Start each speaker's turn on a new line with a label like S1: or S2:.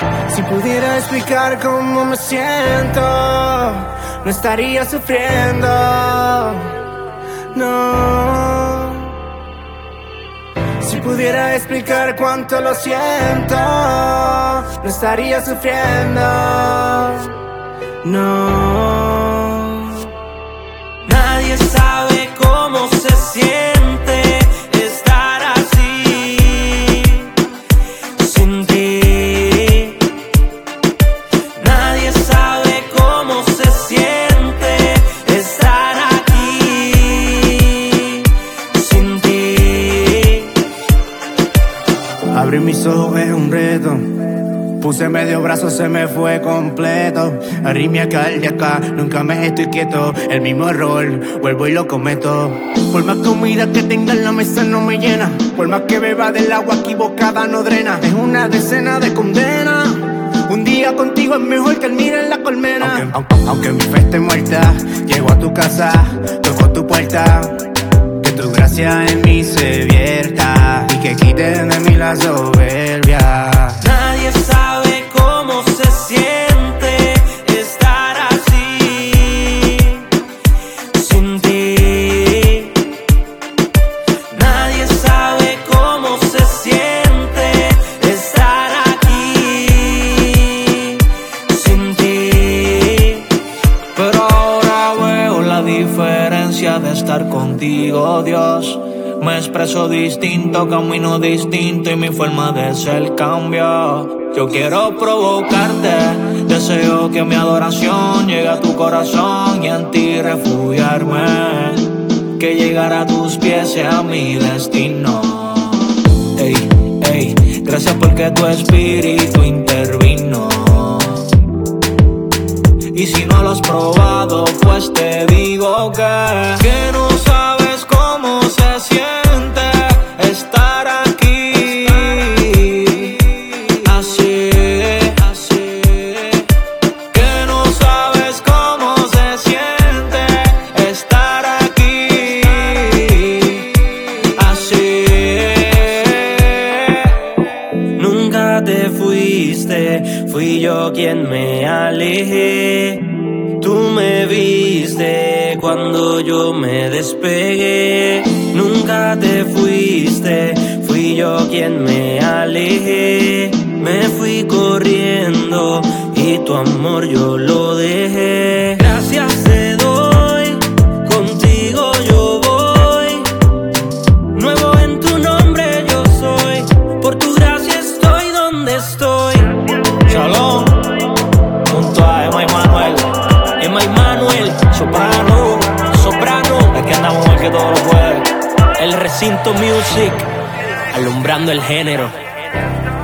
S1: Si pudiera explicar cómo me siento, no estaría sufriendo, no. Si pudiera explicar cuánto lo siento, no estaría sufriendo, no.
S2: Nadie sabe cómo se siente estar así, sin ti. Nadie sabe cómo se siente estar aquí, sin ti.
S1: Abrir mis ojos es un reto. Puse medio brazo, se me fue completo. Arritmia cardíaca, nunca me estoy quieto. El mismo error, vuelvo y lo cometo. Por más comida que tenga en la mesa no me llena. Por más que beba del agua equivocada no drena. Es una decena de condena. Un día contigo es mejor que el mirar en la colmena. Aunque mi fe esté muerta, llego a tu casa, toco tu puerta. Que tu gracia en mí se vierta y que quiten de mí la soberbia.
S2: Nadie sabe cómo se siente estar así, sin ti. Nadie sabe cómo se siente estar aquí, sin ti. Pero ahora veo la diferencia de estar contigo, Dios. Me expreso distinto, camino distinto y mi forma de ser cambió. Yo quiero provocarte, deseo que mi adoración llegue a tu corazón y en ti refugiarme. Que llegar a tus pies sea mi destino. Ey, ey, gracias porque tu espíritu intervino. Y si no lo has probado, pues te digo que no sabes cómo se siente estar aquí, así, así. Que no sabes cómo se siente estar aquí, así. Nunca te fuiste, fui yo quien me alejé. Tú me viste cuando yo me despegué. Nunca te fuiste, fui yo quien me alejé. Me fui corriendo y tu amor yo lo dejé. Gracias te doy, contigo yo voy. Nuevo en tu nombre yo soy. Por tu gracia estoy donde estoy. Shalom, junto a Emma Manuel. Emma Manuel, soprano, soprano. Aquí andamos el que todo lo puede. El Recinto Music, alumbrando el género.